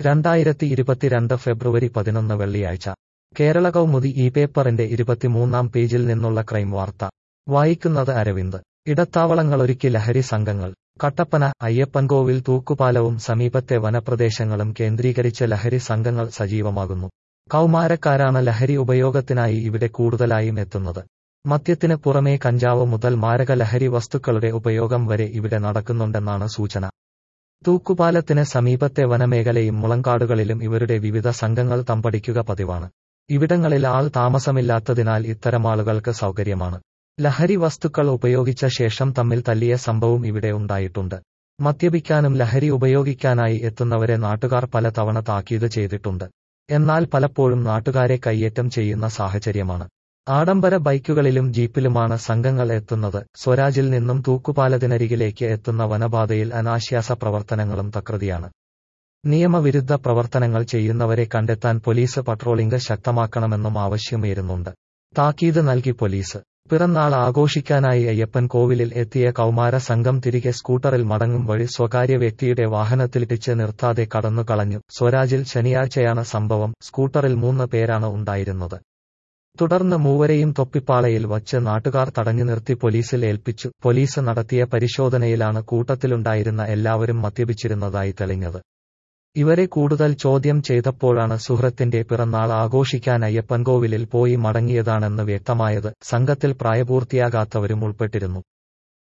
2022 ഫെബ്രുവരി 11 വെള്ളിയാഴ്ച കേരള കൗമുദി ഈ പേപ്പറിന്റെ 23-ാം പേജിൽ നിന്നുള്ള ക്രൈം വാർത്ത വായിക്കുന്നത് അരവിന്ദ്. ഇടത്താവളങ്ങളൊരുക്കി ലഹരി സംഘങ്ങൾ. കട്ടപ്പന. അയ്യപ്പൻകോവിൽ തൂക്കുപാലവും സമീപത്തെ വനപ്രദേശങ്ങളും കേന്ദ്രീകരിച്ച് ലഹരി സംഘങ്ങൾ സജീവമാകുന്നു. കൗമാരക്കാരാണ് ലഹരി ഉപയോഗത്തിനായി ഇവിടെ കൂടുതലായും എത്തുന്നത്. മദ്യത്തിന് പുറമേ കഞ്ചാവ് മുതൽ മാരക ലഹരി വസ്തുക്കളുടെ ഉപയോഗം വരെ ഇവിടെ നടക്കുന്നുണ്ടെന്നാണ് സൂചന. തൂക്കുപാലത്തിന് സമീപത്തെ വനമേഖലയും മുളങ്കാടുകളിലും ഇവരുടെ വിവിധ സംഘങ്ങൾ തമ്പടിക്കുക പതിവാണ്. ഇവിടങ്ങളിൽ ആൾ താമസമില്ലാത്തതിനാൽ ഇത്തരമാളുകൾക്ക് സൗകര്യമാണ്. ലഹരി വസ്തുക്കൾ ഉപയോഗിച്ച ശേഷം തമ്മിൽ തല്ലിയ സംഭവം ഇവിടെ ഉണ്ടായിട്ടുണ്ട്. മദ്യപിക്കാനും ലഹരി ഉപയോഗിക്കാനായി എത്തുന്നവരെ നാട്ടുകാർ പല തവണ താക്കീത് ചെയ്തിട്ടുണ്ട്. എന്നാൽ പലപ്പോഴും നാട്ടുകാരെ കയ്യേറ്റം ചെയ്യുന്ന സാഹചര്യമാണ്. ആഡംബര ബൈക്കുകളിലും ജീപ്പിലുമാണ് സംഘങ്ങൾ എത്തുന്നത്. സ്വരാജിൽ നിന്നും തൂക്കുപാലത്തിനരികിലേക്ക് എത്തുന്ന വനപാതയിൽ അനാശ്വാസ പ്രവർത്തനങ്ങളും തകൃതിയാണ്. നിയമവിരുദ്ധ പ്രവർത്തനങ്ങൾ ചെയ്യുന്നവരെ കണ്ടെത്താൻ പോലീസ് പട്രോളിംഗ് ശക്തമാക്കണമെന്നും ആവശ്യമുയരുന്നുണ്ട്. താക്കീത് നൽകി പോലീസ്. പിറന്നാൾ ആഘോഷിക്കാനായി അയ്യപ്പൻ കോവിലിൽ എത്തിയ കൗമാര സംഘം തിരികെ സ്കൂട്ടറിൽ മടങ്ങും വഴി സ്വകാര്യ വ്യക്തിയുടെ വാഹനത്തിലിടിച്ച് നിർത്താതെ കടന്നുകളഞ്ഞു. സ്വരാജിൽ ശനിയാഴ്ചയാണ് സംഭവം. സ്കൂട്ടറിൽ 3 പേരാണ് ഉണ്ടായിരുന്നത്. തുടർന്ന് മൂവരെയും തൊപ്പിപ്പാളയിൽ വച്ച് നാട്ടുകാർ തടഞ്ഞു നിർത്തി പോലീസിൽ ഏൽപ്പിച്ചു. പോലീസ് നടത്തിയ പരിശോധനയിലാണ് കൂട്ടത്തിലുണ്ടായിരുന്ന എല്ലാവരും മദ്യപിച്ചിരുന്നതായി തെളിഞ്ഞത്. ഇവരെ കൂടുതൽ ചോദ്യം ചെയ്തപ്പോഴാണ് സുഹൃത്തിന്റെ പിറന്നാൾ ആഘോഷിക്കാൻ അയ്യപ്പൻകോവിലിൽ പോയി മടങ്ങിയതാണെന്ന് വ്യക്തമായത്. സംഘത്തിൽ പ്രായപൂർത്തിയാകാത്തവരും ഉൾപ്പെട്ടിരുന്നു.